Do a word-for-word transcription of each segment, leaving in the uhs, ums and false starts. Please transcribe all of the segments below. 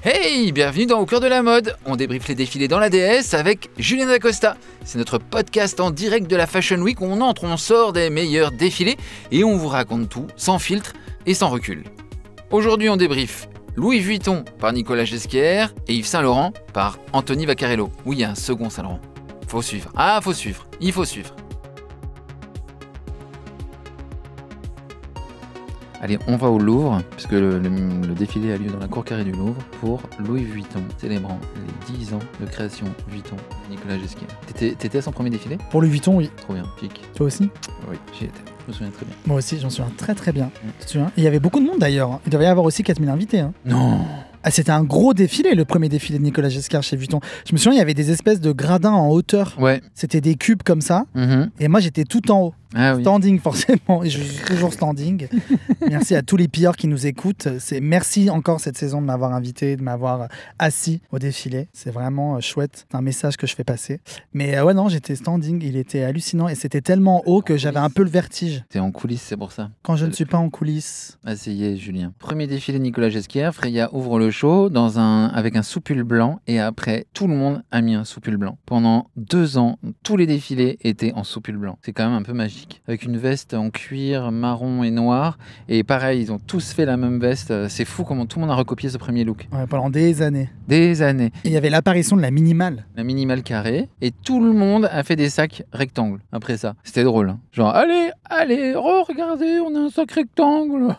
Hey, bienvenue dans Au cœur de la mode. On débriefe les défilés dans la D S avec Julien Dacosta. C'est notre podcast en direct de la Fashion Week où on entre, on sort des meilleurs défilés et on vous raconte tout, sans filtre et sans recul. Aujourd'hui, on débriefe Louis Vuitton par Nicolas Ghesquière et Yves Saint Laurent par Anthony Vaccarello. Oui, il y a un second Saint Laurent. Faut suivre. Ah, faut suivre. Il faut suivre. Allez, on va au Louvre, puisque le, le, le défilé a lieu dans la cour carrée du Louvre pour Louis Vuitton, célébrant les dix ans de création Vuitton de Nicolas Ghesquière. T'étais, t'étais à son premier défilé ? Pour Louis Vuitton, oui. Trop bien, chic. Toi aussi ? Oui, j'y étais. Je me souviens très bien. Moi aussi, j'en souviens très très bien. Mmh. Tu te souviens ? Il y avait beaucoup de monde d'ailleurs. Il devait y avoir aussi quatre mille invités. Hein. Non. Ah, c'était un gros défilé, le premier défilé de Nicolas Ghesquière chez Vuitton. Je me souviens, il y avait des espèces de gradins en hauteur. Ouais. C'était des cubes comme ça. Mmh. Et moi, j'étais tout en haut. Ah, oui. Standing, forcément. Et je suis toujours standing. Merci à tous les pilleurs qui nous écoutent. C'est... Merci encore cette saison de m'avoir invité, de m'avoir assis au défilé. C'est vraiment chouette. C'est un message que je fais passer. Mais euh, ouais, non, j'étais standing. Il était hallucinant. Et c'était tellement haut que j'avais un peu le vertige. T'es en coulisses, c'est pour ça. Quand je ne suis pas en coulisses. Asseyez, Julien. Premier défilé Nicolas Ghesquière. Freya ouvre le show dans un... avec un soupul blanc. Et après, tout le monde a mis un soupul blanc. Pendant deux ans, tous les défilés étaient en soupul blanc. C'est quand même un peu magique. Avec une veste en cuir marron et noir. Et pareil, ils ont tous fait la même veste. C'est fou comment tout le monde a recopié ce premier look. Ouais, pendant des années. Des années. Et il y avait l'apparition de la minimale. La minimale carrée. Et tout le monde a fait des sacs rectangles après ça. C'était drôle. Hein. Genre, allez, allez, oh, regardez, on a un sac rectangle.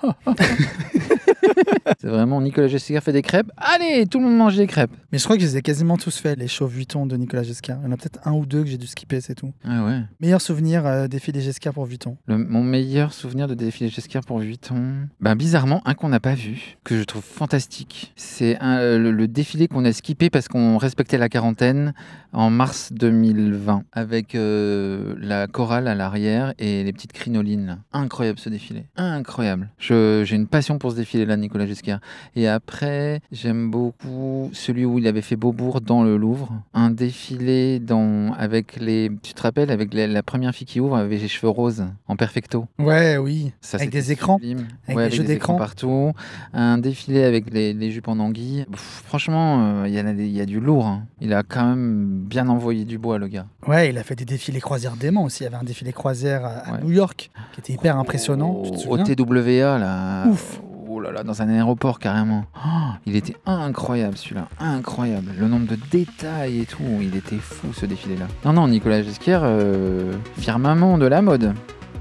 C'est vraiment Nicolas Ghesquière fait des crêpes. Allez, tout le monde mange des crêpes. Mais je crois que je les ai quasiment tous faits, les shows Vuitton de Nicolas Ghesquière. Il y en a peut-être un ou deux que j'ai dû skipper, c'est tout. Ah ouais. Meilleur souvenir euh, défilé Ghesquière pour Vuitton. Le, mon meilleur souvenir de défilé Ghesquière pour Vuitton, ben bizarrement, un qu'on n'a pas vu, que je trouve fantastique. C'est un, le, le défilé qu'on a skippé parce qu'on respectait la quarantaine en mars deux mille vingt, avec euh, la chorale à l'arrière et les petites crinolines. Là. Incroyable ce défilé, incroyable. Je, j'ai une passion pour ce défilé-là, Nicolas Ghesquière. Et après, j'aime beaucoup celui où il avait fait Beaubourg dans le Louvre. Un défilé dans, avec les... Tu te rappelles, avec les, la première fille qui ouvre avec les cheveux roses, en perfecto. Ouais, oui. Ça, avec des écrans. Avec, ouais, des avec jeux des d'écran. écrans partout. Un défilé avec les, les jupes en anguille. Pff, franchement, il euh, y, y a du lourd. Hein. Il a quand même bien envoyé du bois, le gars. Ouais, il a fait des défilés croisières déments aussi. Il y avait un défilé croisière à, à ouais. New York qui était hyper impressionnant. Oh, tu te au T W A, là. Ouf. Oh là là, dans un aéroport carrément. Oh, il était incroyable celui-là, incroyable. Le nombre de détails et tout, il était fou ce défilé-là. Non, non, Nicolas Ghesquière, euh, firmament de la mode.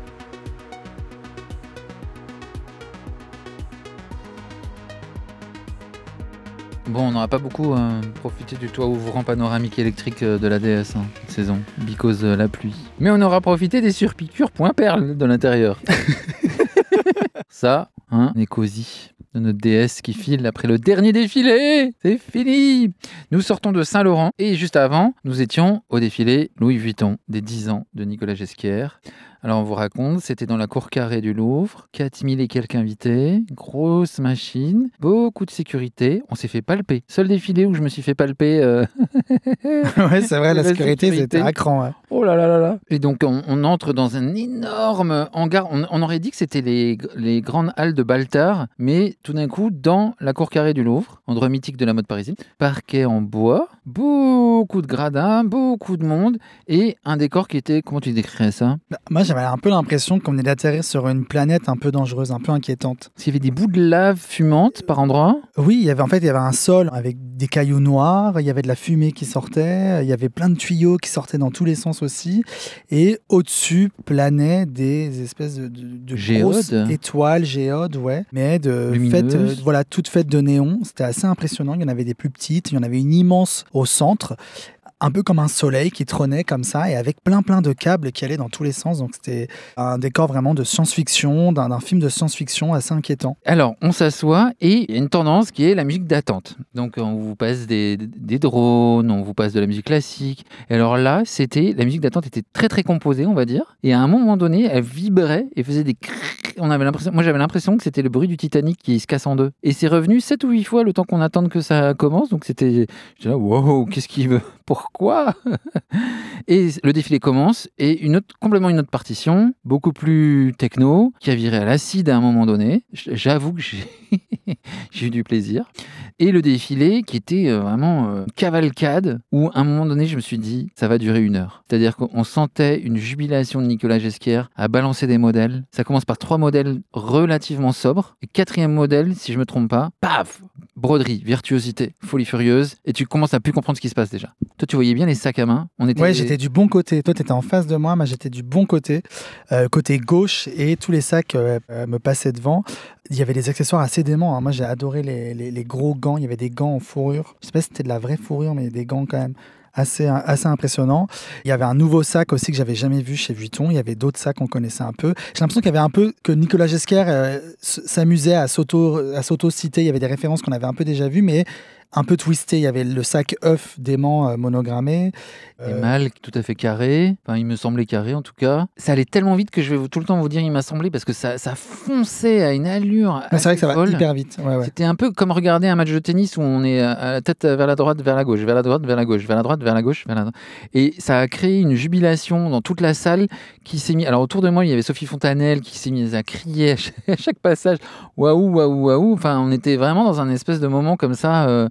Bon, on n'aura pas beaucoup euh, profité du toit ouvrant panoramique électrique euh, de la D S hein, cette saison, because euh, la pluie. Mais on aura profité des surpiqûres point perle de l'intérieur. Ça, hein, on est cosy de notre D S qui file après le dernier défilé. C'est fini. Nous sortons de Saint Laurent et juste avant, nous étions au défilé Louis Vuitton des dix ans de Nicolas Ghesquière. Alors on vous raconte, c'était dans la cour carrée du Louvre, quatre mille et quelques invités, grosse machine, beaucoup de sécurité, on s'est fait palper. Seul défilé où je me suis fait palper. Euh... ouais, c'est vrai, la, la sécurité, sécurité, c'était à cran. Ouais. Oh là là là là. Et donc on, on entre dans un énorme hangar. On, on aurait dit que c'était les, les grandes halles de Baltard, mais tout d'un coup dans la cour carrée du Louvre, endroit mythique de la mode parisienne, parquet en bois, beaucoup de gradins, beaucoup de monde et un décor qui était, comment tu décrirais ça ? Bah, moi, j'avais un peu l'impression qu'on venait d'atterrir sur une planète un peu dangereuse, un peu inquiétante. Parce qu'il y avait des bouts de lave fumantes par endroits. Oui, il y avait en fait il y avait un sol avec des cailloux noirs, il y avait de la fumée qui sortait, il y avait plein de tuyaux qui sortaient dans tous les sens aussi, et au-dessus planaient des espèces de, de, de grosses étoiles géodes, ouais, mais de faites, euh, voilà, toutes faites de néon. C'était assez impressionnant. Il y en avait des plus petites, il y en avait une immense au centre. Un peu comme un soleil qui trônait comme ça et avec plein plein de câbles qui allaient dans tous les sens. Donc c'était un décor vraiment de science-fiction, d'un, d'un film de science-fiction assez inquiétant. Alors on s'assoit et il y a une tendance qui est la musique d'attente. Donc on vous passe des, des drones, on vous passe de la musique classique. Et alors là, c'était la musique d'attente était très très composée, on va dire. Et à un moment donné, elle vibrait et faisait des crrrr. On avait l'impression, moi j'avais l'impression que c'était le bruit du Titanic qui se casse en deux. Et c'est revenu sept ou huit fois le temps qu'on attende que ça commence. Donc c'était, j'étais là, wow, qu'est-ce qu'il veut ? Pourquoi ? Pourquoi? Et le défilé commence, et une autre, complètement une autre partition, beaucoup plus techno, qui a viré à l'acide à un moment donné. J'avoue que j'ai, j'ai eu du plaisir. Et le défilé qui était vraiment euh, cavalcade, où à un moment donné, je me suis dit, ça va durer une heure. C'est-à-dire qu'on sentait une jubilation de Nicolas Ghesquière à balancer des modèles. Ça commence par trois modèles relativement sobres. Et quatrième modèle, si je me trompe pas, paf, broderie, virtuosité, folie furieuse. Et tu commences à plus comprendre ce qui se passe déjà. Toi, tu voyais bien les sacs à main. On était... Ouais, j'étais du bon côté. Toi, tu étais en face de moi, mais j'étais du bon côté, euh, côté gauche, et tous les sacs euh, me passaient devant. Il y avait des accessoires assez déments. Hein. Moi, j'ai adoré les, les, les gros gants. Il y avait des gants en fourrure. Je sais pas si c'était de la vraie fourrure, mais des gants quand même assez, assez impressionnants. Il y avait un nouveau sac aussi que j'avais jamais vu chez Vuitton. Il y avait d'autres sacs qu'on connaissait un peu. J'ai l'impression qu'il y avait un peu que Nicolas Ghesquière euh, s'amusait à s'auto, à s'auto-citer. Il y avait des références qu'on avait un peu déjà vues, mais un peu twisté. Il y avait le sac œuf dément euh, monogrammé. Euh... Et mal, tout à fait carré. Enfin, il me semblait carré en tout cas. Ça allait tellement vite que je vais tout le temps vous dire il m'a semblé parce que ça, ça fonçait à une allure. Ouais, c'est vrai que ça folle. Va hyper vite. Ouais, ouais. C'était un peu comme regarder un match de tennis où on est à la tête vers la droite, vers la gauche, vers la droite, vers la gauche, vers la droite, vers la gauche, vers la droite. Et ça a créé une jubilation dans toute la salle qui s'est mis. Alors autour de moi, il y avait Sophie Fontanelle qui s'est mise à crier à chaque, à chaque passage. Waouh, waouh, waouh. Enfin, on était vraiment dans un espèce de moment comme ça. Euh...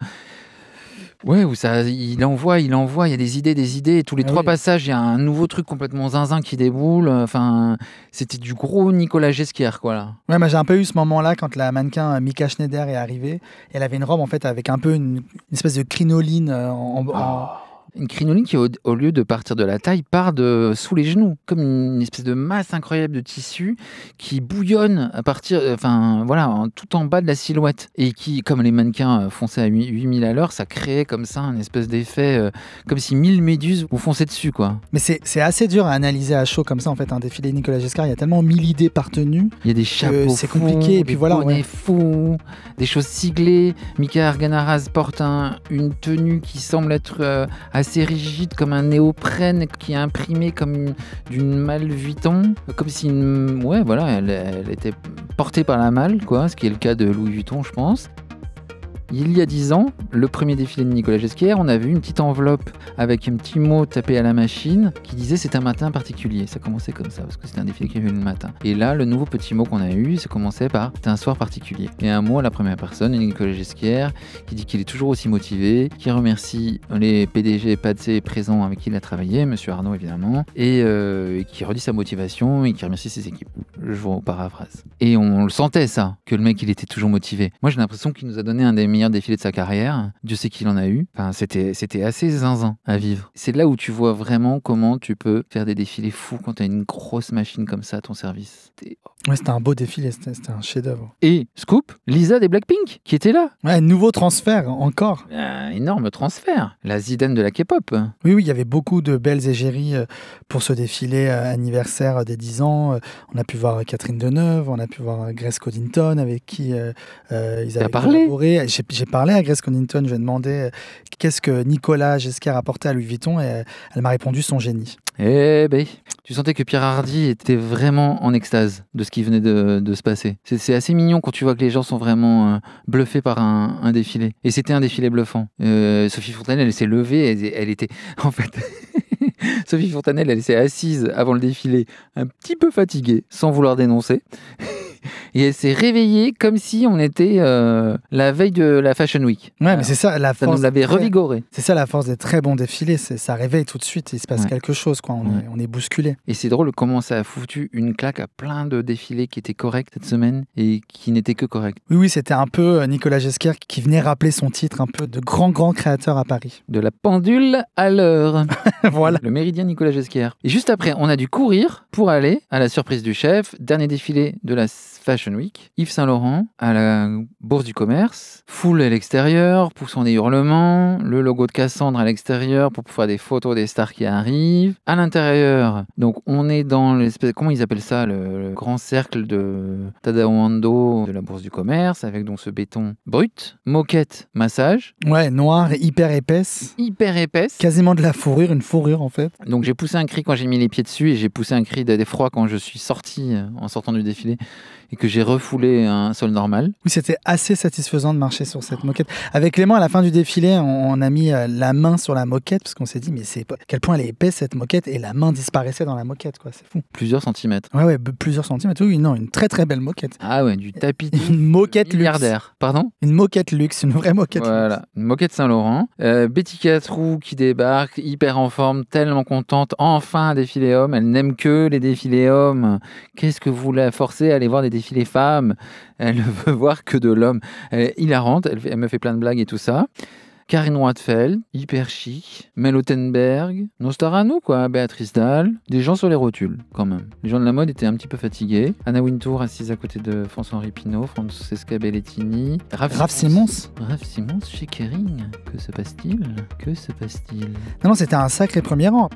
Ouais, où ça, il envoie, il envoie, il y a des idées, des idées. Et tous les ah trois oui. passages, il y a un nouveau truc complètement zinzin qui déboule. Enfin, c'était du gros Nicolas Ghesquière, quoi. Là. Ouais, mais j'ai un peu eu ce moment-là quand la mannequin Mika Schneider est arrivée. Elle avait une robe, en fait, avec un peu une, une espèce de crinoline en... Oh. en... Une crinoline qui, au, au lieu de partir de la taille, part de sous les genoux, comme une espèce de masse incroyable de tissu qui bouillonne à partir, enfin voilà, en, tout en bas de la silhouette. Et qui, comme les mannequins fonçaient à huit mille à l'heure, ça créait comme ça un espèce d'effet, euh, comme si mille méduses vous fonçaient dessus, quoi. Mais c'est, c'est assez dur à analyser à chaud comme ça, en fait, un défilé Nicolas Ghesquière. Il y a tellement mille idées par tenue. Il y a des chapeaux c'est fous, compliqué. Et puis des voilà, bonnets ouais. fous, des choses siglées. Mika Arganaraz porte un, une tenue qui semble être euh, assez assez rigide, comme un néoprène qui est imprimé comme une, d'une malle Vuitton, comme si une, ouais, voilà, elle, elle était portée par la malle, quoi, ce qui est le cas de Louis Vuitton, je pense. Il y a dix ans, le premier défilé de Nicolas Ghesquière, on a vu une petite enveloppe avec un petit mot tapé à la machine qui disait c'est un matin particulier. Ça commençait comme ça parce que c'était un défilé qui avait eu le matin. Et là, le nouveau petit mot qu'on a eu, ça commençait par c'est un soir particulier. Et un mot à la première personne, Nicolas Ghesquière, qui dit qu'il est toujours aussi motivé, qui remercie les P D G P A D C présents avec qui il a travaillé, Monsieur Arnaud évidemment, et, euh, et qui redit sa motivation et qui remercie ses équipes. Je vous paraphrase. Et on le sentait ça, que le mec il était toujours motivé. Moi j'ai l'impression qu'il nous a donné un des meilleur défilé de sa carrière. Dieu sait qu'il en a eu. Enfin, c'était, c'était assez zinzin à vivre. C'est là où tu vois vraiment comment tu peux faire des défilés fous quand tu as une grosse machine comme ça à ton service. C'était... Ouais, c'était un beau défilé, c'était, c'était un chef-d'œuvre. Et Scoop, Lisa des Blackpink, qui était là. Ouais, nouveau transfert, encore. Un énorme transfert. La Zidane de la K-pop. Oui, oui, il y avait beaucoup de belles égéries pour ce défilé anniversaire des dix ans. On a pu voir Catherine Deneuve, on a pu voir Grace Coddington, avec qui euh, ils avaient collaboré. J'ai, j'ai parlé à Grace Coddington, je lui ai demandé euh, qu'est-ce que Nicolas Ghesquière apportait à Louis Vuitton, et euh, elle m'a répondu son génie. Eh ben, tu sentais que Pierre Hardy était vraiment en extase de ce qui venait de, de se passer. C'est, c'est assez mignon quand tu vois que les gens sont vraiment euh, bluffés par un, un défilé. Et c'était un défilé bluffant. Euh, Sophie Fontanelle, elle s'est levée, elle, elle était... En fait... Sophie Fontanelle, elle s'est assise avant le défilé, un petit peu fatiguée, sans vouloir dénoncer. Et elle s'est réveillée comme si on était euh, la veille de la Fashion Week. Ouais, Alors, mais c'est ça, la force. Ça nous l'avait très... revigoré. C'est ça la force des très bons défilés, c'est, ça réveille tout de suite, il se passe ouais. quelque chose, quoi. On, ouais. est, on est bousculé. Et c'est drôle comment ça a foutu une claque à plein de défilés qui étaient corrects cette semaine et qui n'étaient que corrects. Oui, oui, c'était un peu Nicolas Ghesquière qui venait rappeler son titre, un peu de grand, grand créateur à Paris. De la pendule à l'heure. Voilà. Le méridien Nicolas Ghesquière. Et juste après, on a dû courir pour aller à la surprise du chef, dernier défilé de la Fashion Week, Yves Saint-Laurent, à la Bourse du Commerce, foule à l'extérieur pour son hurlements, le logo de Cassandre à l'extérieur pour faire des photos des stars qui arrivent. À l'intérieur, donc on est dans l'espèce, comment ils appellent ça, le, le grand cercle de Tadao Ando de la Bourse du Commerce, avec donc ce béton brut, moquette, massage. Ouais, noire, hyper épaisse. Hyper épaisse. Quasiment de la fourrure, une fourrure en fait. Donc j'ai poussé un cri quand j'ai mis les pieds dessus et j'ai poussé un cri d'effroi quand je suis sorti en sortant du défilé et que que j'ai refoulé un sol normal. Oui, c'était assez satisfaisant de marcher sur cette moquette. Avec Clément, à la fin du défilé, on, on a mis euh, la main sur la moquette parce qu'on s'est dit, mais c'est à quel point elle est épaisse cette moquette, et la main disparaissait dans la moquette, quoi. C'est fou. Plusieurs centimètres. Ouais, ouais, b- plusieurs centimètres. Oui, non, une très très belle moquette. Ah ouais, du tapis Une moquette luxe. milliardaire. Pardon ? Une moquette luxe, une vraie moquette luxe. Voilà, une moquette Saint-Laurent. Euh, Betty Catrou qui débarque, hyper en forme, tellement contente. Enfin un défilé homme. Elle n'aime que les défilés hommes. Qu'est-ce que vous la forcez à aller voir des défilés femmes ? Elle ne veut voir que de l'homme. Elle est hilarante, elle, fait- elle me fait plein de blagues et tout ça. Karine Roitfeld, hyper chic. Mel Ottenberg, nos stars à nous, quoi. Béatrice Dalle. Des gens sur les rotules, quand même. Les gens de la mode étaient un petit peu fatigués. Anna Wintour, assise à côté de François-Henri Pinault, Francesca Bellettini. Raph Simons. Raph Simons chez Kering. Que se passe-t-il ? Que se passe-t-il ? Non, non, c'était un sacré premier rang.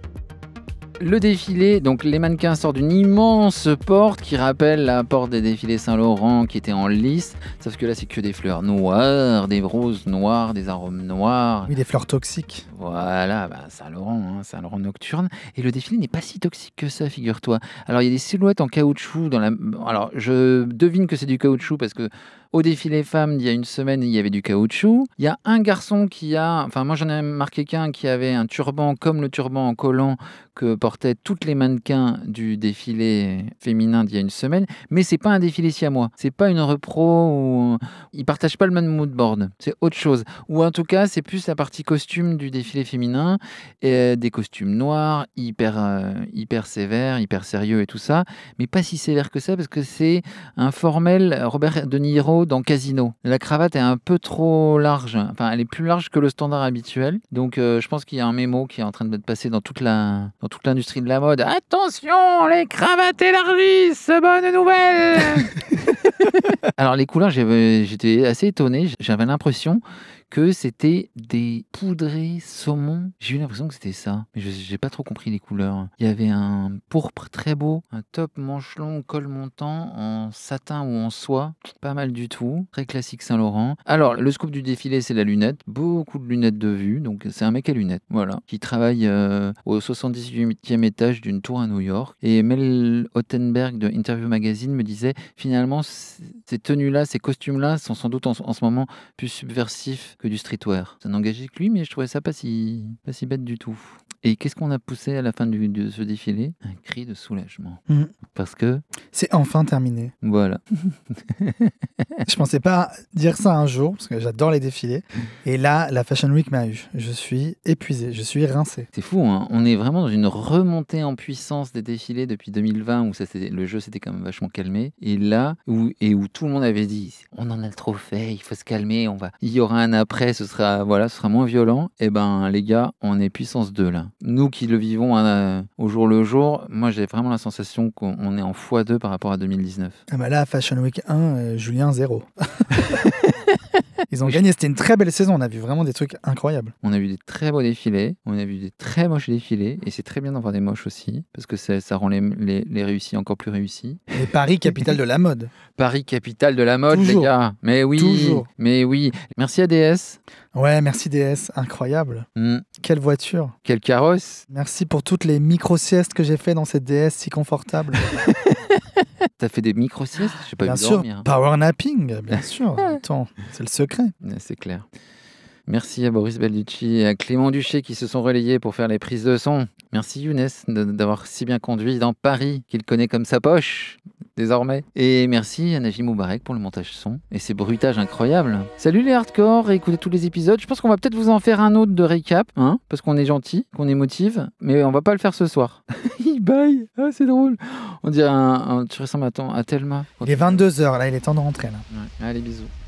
Le défilé, donc les mannequins sortent d'une immense porte qui rappelle la porte des défilés Saint-Laurent qui était en lisse, sauf que là c'est que des fleurs noires, des roses noires, des arômes noirs. Oui, des fleurs toxiques. Voilà, bah, Saint-Laurent, hein, Saint-Laurent nocturne. Et le défilé n'est pas si toxique que ça, figure-toi. Alors il y a des silhouettes en caoutchouc dans la. Alors je devine que c'est du caoutchouc parce que au défilé femmes, il y a une semaine, il y avait du caoutchouc. Il y a un garçon qui a, enfin moi j'en ai marqué qu'un qui avait un turban comme le turban en collant que portaient toutes les mannequins du défilé féminin d'il y a une semaine, mais c'est pas un défilé siamois. C'est pas une repro où ils partagent pas le même mood board. C'est autre chose. Ou en tout cas, c'est plus la partie costume du défilé féminin, et des costumes noirs, hyper euh, hyper sévères, hyper sérieux et tout ça, mais pas si sévère que ça parce que c'est un formel Robert De Niro dans Casino. La cravate est un peu trop large, enfin elle est plus large que le standard habituel. Donc euh, je pense qu'il y a un mémo qui est en train de passer dans toute la dans toute l'industrie de la mode. Attention, les cravates élargissent, bonne nouvelle. Alors les couleurs, j'avais- j'étais assez étonné. J'avais l'impression que c'était des poudrés saumon. J'ai eu l'impression que c'était ça, mais je j'ai pas trop compris les couleurs. Il y avait un pourpre très beau, un top manche long, col montant, en satin ou en soie, pas mal du tout. Très classique Saint-Laurent. Alors, le scoop du défilé, c'est la lunette. Beaucoup de lunettes de vue, donc c'est un mec à lunettes, voilà, qui travaille euh, au soixante-dix-huitième étage d'une tour à New York. Et Mel Ottenberg de Interview Magazine me disait, finalement, c- ces tenues-là, ces costumes-là sont sans doute en, en ce moment plus subversifs que du streetwear. Ça n'engageait que lui, mais je trouvais ça pas si, pas si bête du tout. Et qu'est-ce qu'on a poussé à la fin du- de ce défilé ? Un cri de soulagement. Mm. Parce que, C'est enfin terminé. voilà. Je pensais pas dire ça un jour, parce que j'adore les défilés. Et là, la Fashion Week m'a eu. Je suis épuisé, je suis rincé. C'est fou, hein. On est vraiment dans une remontée en puissance des défilés depuis deux mille vingt où ça, c'était- le jeu s'était quand même vachement calmé. Et là, où, et où tout le monde avait dit on en a trop fait, il faut se calmer, on va... il y aura un après, ce sera, voilà, ce sera moins violent. Et ben les gars, on est puissance deux là. Nous qui le vivons hein, au jour le jour, moi j'ai vraiment la sensation qu'on on est en fois deux par rapport à deux mille dix-neuf. Ah bah là, Fashion Week un, euh, Julien zéro. Ils ont gagné, c'était une très belle saison, on a vu vraiment des trucs incroyables. On a vu des très beaux défilés, on a vu des très moches défilés, et c'est très bien d'en voir des moches aussi, parce que ça, ça rend les, les, les réussis encore plus réussis. Et Paris, capitale de la mode. Paris, capitale de la mode, Toujours. les gars. Mais oui, Toujours. mais oui. Merci à D S. Ouais, merci D S, incroyable. Hmm. Quelle voiture. Quel carrosse. Merci pour toutes les micro-siestes que j'ai fait dans cette D S si confortable. T'as fait des micro-siestes. Je sais pas Bien vu sûr, dormir. power napping, bien sûr. Attends, c'est le secret. Ouais, c'est clair. Merci à Boris Bellucci et à Clément Duché qui se sont relayés pour faire les prises de son. Merci Younes de- d'avoir si bien conduit dans Paris, qu'il connaît comme sa poche, désormais. Et merci à Najim Moubarek pour le montage son et ses bruitages incroyables. Salut les hardcore, écoutez tous les épisodes. Je pense qu'on va peut-être vous en faire un autre de récap, hein, parce qu'on est gentil, qu'on émotive, mais on va pas le faire ce soir. Il baille, ah, c'est drôle. On dirait un, un- tu ressembles à, ton, à Thelma. Il est vingt-deux heures, là, il est temps de rentrer. Là. Ouais. Allez, bisous.